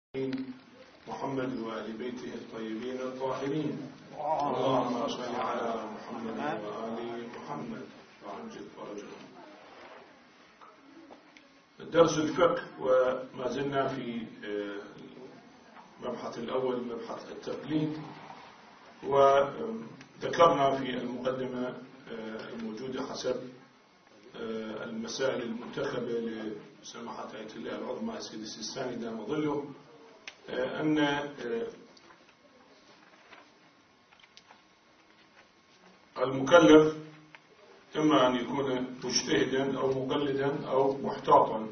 محمد وآل بيته الطيبين الطاهرين. اللهم صل على محمد وآل محمد وعجل فرجهم. درس الفقه، وما زلنا في المبحث الأول، مبحث التقليد. وذكرنا في المقدمة الموجودة حسب المسائل المنتخبة لسماحة آية الله العظمى السيد السيستاني دام ظله، أن المكلف إما أن يكون مجتهدا أو مقلدا أو محتاطا.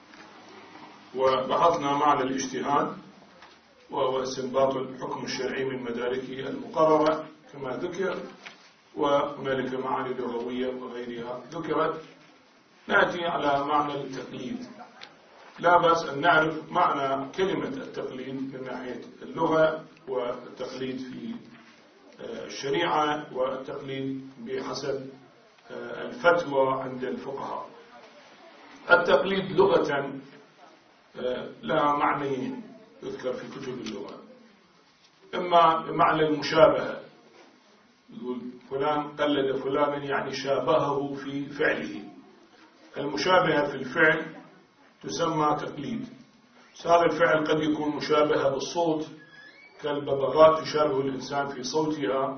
وبحثنا معنى الاجتهاد، وهو استنباط الحكم الشرعي من مداركه المقررة كما ذكر، وهنالك معاني لغوية وغيرها ذكرت. نأتي على معنى التقليد. لا بأس أن نعرف معنى كلمة التقليد من ناحية اللغة، والتقليد في الشريعة، والتقليد بحسب الفتوى عند الفقهاء. التقليد لغة لها معنيين يذكر في كتب اللغة. إما بمعنى المشابهة، يقول فلان قلد فلانا يعني شابهه في فعله. المشابهة في الفعل تسمى تقليد. هذا الفعل قد يكون مشابهة بالصوت، كالببغاء تشابه الإنسان في صوتها،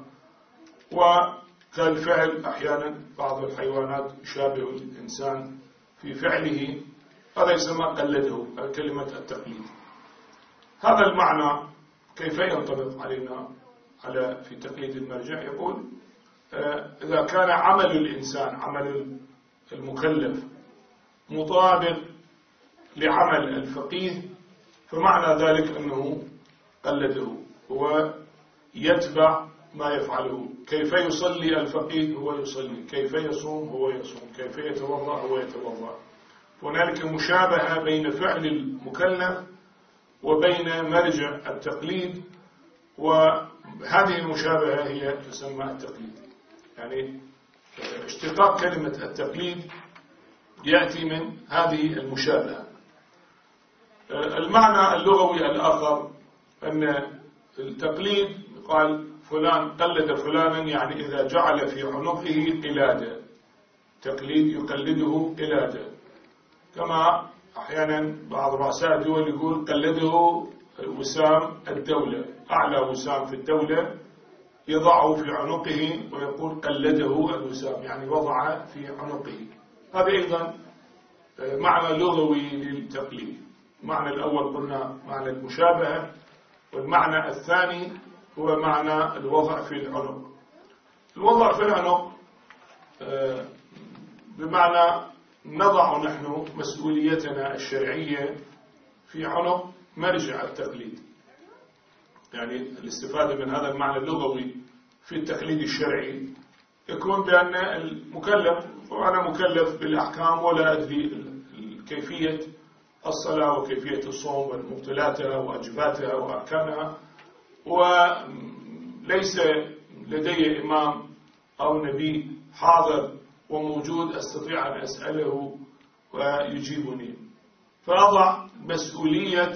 وكالفعل أحيانا بعض الحيوانات يشابه الإنسان في فعله. هذا يسمى قلده، كلمة التقليد. هذا المعنى كيف ينطبق علينا في تقليد المرجع؟ يقول إذا كان عمل الإنسان، عمل المكلف، مطابق لعمل الفقيه، فمعنى ذلك أنه قلده، هو يتبع ما يفعله. كيف يصلي الفقيه هو يصلي، كيف يصوم هو يصوم، كيف يتوضأ هو يتوضأ. هنالك مشابهة بين فعل المكلف وبين مرجع التقليد، وهذه المشابهة هي تسمى التقليد. يعني اشتقاق كلمة التقليد يأتي من هذه المشابهة. المعنى اللغوي الآخر أن التقليد قال فلان قلد فلانا، يعني إذا جعل في عنقه قلادة. تقليد يقلده قلادة، كما أحيانا بعض رؤساء الدول يقول قلده وسام الدولة، أعلى وسام في الدولة يضعه في عنقه ويقول قلده الوسام، يعني وضع في عنقه. هذا أيضا معنى لغوي للتقليد. المعنى الأول قلنا معنى المشابهة، والمعنى الثاني هو معنى الوضع في العنق. الوضع في العنق بمعنى نضع نحن مسؤوليتنا الشرعية في عنق مرجع التقليد. يعني الاستفادة من هذا المعنى اللغوي في التقليد الشرعي يكون بأن المكلف، وأنا مكلف بالأحكام ولا أدري كيفية الصلاة وكيفية الصوم والمبطلاتها وواجباتها وأركانها، وليس لدي إمام أو نبي حاضر وموجود أستطيع أن أسأله ويجيبني، فأضع مسؤولية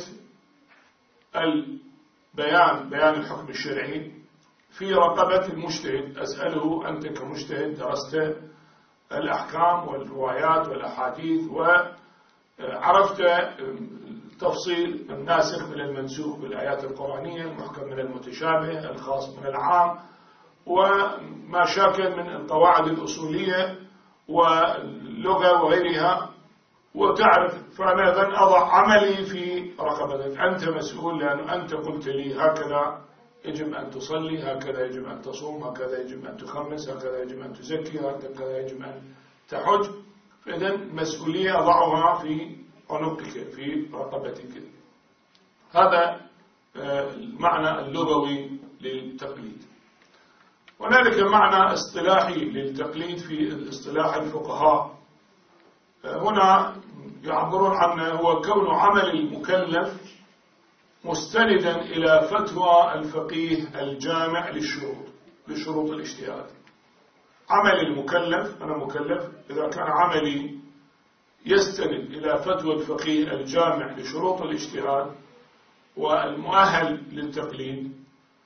بيان الحكم الشرعي في رقبة المجتهد. أسأله أنت كمجتهد درست الأحكام والروايات والأحاديث وعرفت تفصيل الناسخ من المنسوخ بالآيات القرآنية، المحكم من المتشابه، الخاص من العام، وما شاكل من القواعد الأصولية واللغة وغيرها، وتعرف. فأنا إذن أضع عملي في رقبتك، أنت مسؤول، لأن أنت قلت لي هكذا يجب أن تصلي، هكذا يجب أن تصوم، هكذا يجب أن تخمس، هكذا يجب أن تزكي، هكذا يجب أن تحج. فإذن مسؤولية أضعها في عنقك، في رقبتك. هذا المعنى اللغوي للتقليد. هنالك معنى اصطلاحي للتقليد في اصطلاح الفقهاء. هنا يعبرون عنه هو كون عمل المكلف مستندا إلى فتوى الفقيه الجامع لشروط الاجتهاد. عمل المكلف، أنا مكلف، إذا كان عملي يستند إلى فتوى الفقيه الجامع لشروط الاجتهاد، والمؤهل للتقليد.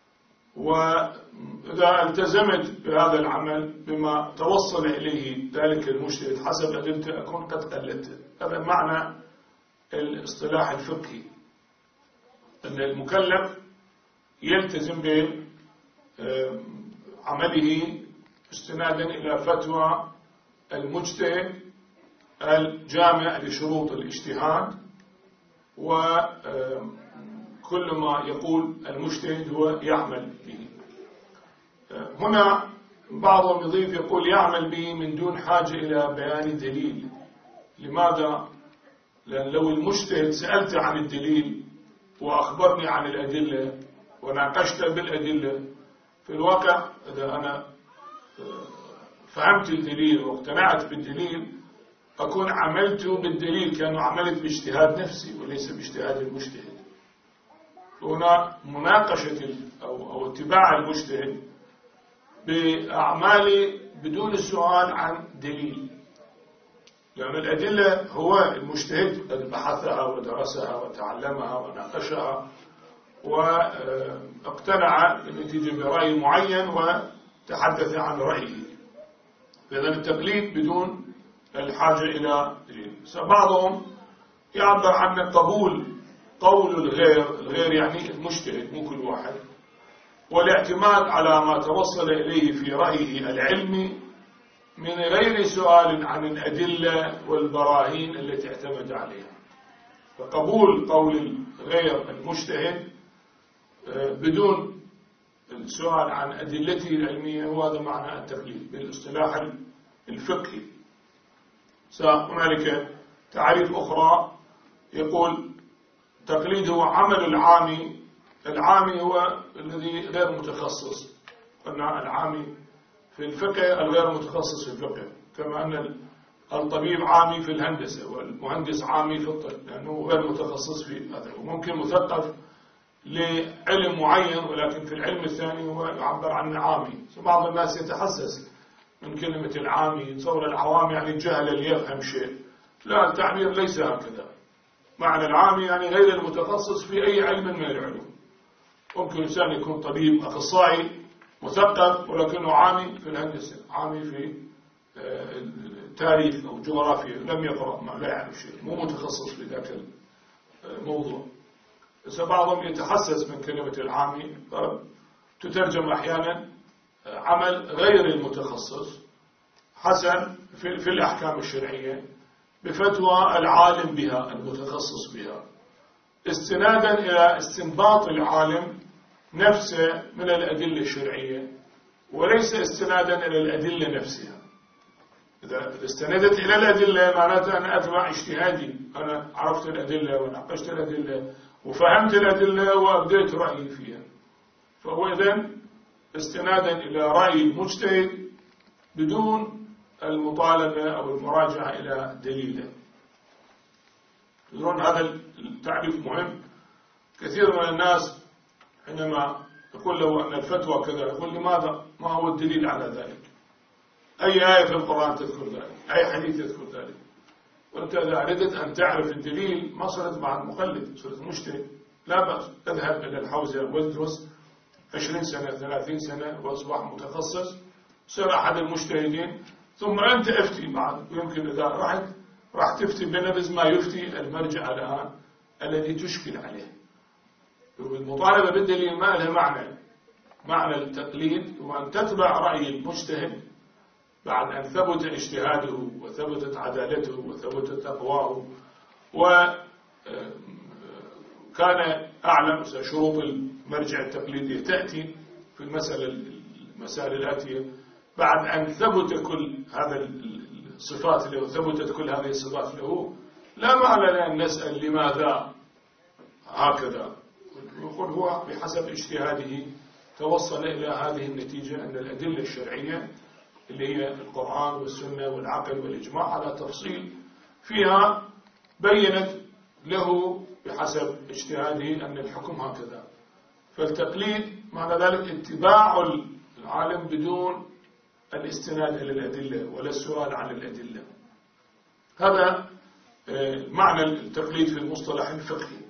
وإذا التزمت بهذا العمل بما توصل إليه ذلك المجتهد حسب أدلته أكون قد قلدته. هذا معنى الاصطلاح الفقهي، أن المكلف يلتزم بعمله استنادا إلى فتوى المجتهد الجامع لشروط الاجتهاد، وكل ما يقول المجتهد هو يعمل به. هنا بعضهم يضيف يقول يعمل به من دون حاجة إلى بيان دليل. لماذا؟ لأن لو المجتهد سألت عن الدليل وأخبرني عن الأدلة وناقشت بالأدلة، في الواقع إذا أنا فهمت الدليل واقتنعت بالدليل أكون عملت بالدليل كأنه عملت باجتهاد نفسي وليس باجتهاد المجتهد. هنا مناقشة أو اتباع المجتهد بأعمالي بدون السؤال عن دليل، لأن الأدلة هو المجتهد الذي بحثها ودرسها وتعلمها وناقشها واقتنع بالنتيجة برأي معين وتحدث عن رأيه. فإذا التقليد بدون الحاجة إلى دليل. بعضهم يعبر عن قبول قول الغير يعني المجتهد مو كل واحد، والاعتماد على ما توصل إليه في رأيه العلمي من غير سؤال عن الأدلة والبراهين التي اعتمد عليها. فقبول قول الغير المجتهد بدون السؤال عن أدلته العلمية هو هذا معنى التقليد بالاصطلاح الفقهي. هنالك تعريف أخرى يقول تقليد هو عمل العامي. العامي هو الذي غير متخصص، قلنا العامي في الفقه الغير متخصص في الفقه، كما أن الطبيب عامي في الهندسة والمهندس عامي في الطب لأنه غير متخصص في هذا، وممكن مثقف لعلم معين ولكن في العلم الثاني هو يعبر عنه عامي. بعض الناس يتحسس من كلمة العامي، يتصور العوام يعني الجهل اللي يفهم شيء. لا، التعبير ليس هكذا. معنى العامي يعني غير المتخصص في أي علم من العلوم. ممكن إنسان يكون طبيب أخصائي مثقف ولكنه عامي في الهندسة، عامي في التاريخ أو جغرافيا، لم يقرأ، لا يعرف شيء، مو متخصص في ذاك الموضوع. بعضهم يتحسس من كلمة العامي، تترجم أحيانا عمل غير المتخصص حسن في الأحكام الشرعية بفتوى العالم بها المتخصص بها، استنادا إلى استنباط العالم نفسه من الأدلة الشرعية وليس استنادا إلى الأدلة نفسها. إذا استندت إلى الأدلة معناته أنا أتبع اجتهادي، أنا عرفت الأدلة وناقشت الأدلة وفهمت الأدلة وأبديت رأيي فيها، فهو إذن استنادا إلى رأي المجتهد بدون المطالبة أو المراجعة إلى دليله. يظن هذا التعريف مهم. كثير من الناس حينما يقول له أن الفتوى كذا يقول لماذا؟ ما هو الدليل على ذلك؟ أي آية في القرآن تذكر ذلك؟ أي حديث يذكر ذلك؟ وأنت إذا أردت أن تعرف الدليل ما صرت مع المقلد، صرت مجتهد، لا بأس، اذهب إلى الحوزة وادرس 20 سنة 30 سنة وأصبح متخصص، صير أحد المجتهدين، ثم أنت افتي بعد. ويمكن إذا راح تفتي بنبذ ما يفتي المرجع الآن الذي تشكل عليه. المطالبة بالدليل ما لها معنى التقليد هو أن تتبع رأي المجتهد بعد أن ثبت اجتهاده وثبتت عدالته وثبتت تقواه وكان أعلم شروط المرجع التقليدي تأتي في المسائل الآتية بعد أن ثبت كل هذه الصفات له، ثبتت كل هذه الصفات له. لا معنى لأن نسأل لماذا هكذا، يقول هو بحسب اجتهاده توصل إلى هذه النتيجة أن الأدلة الشرعية اللي هي القرآن والسنة والعقل والإجماع على تفصيل فيها بينت له بحسب اجتهاده أن الحكم هكذا. فالتقليد معنى ذلك اتباع العالم بدون الاستناد إلى الأدلة ولا السؤال عن الأدلة. هذا معنى التقليد في المصطلح الفقهي.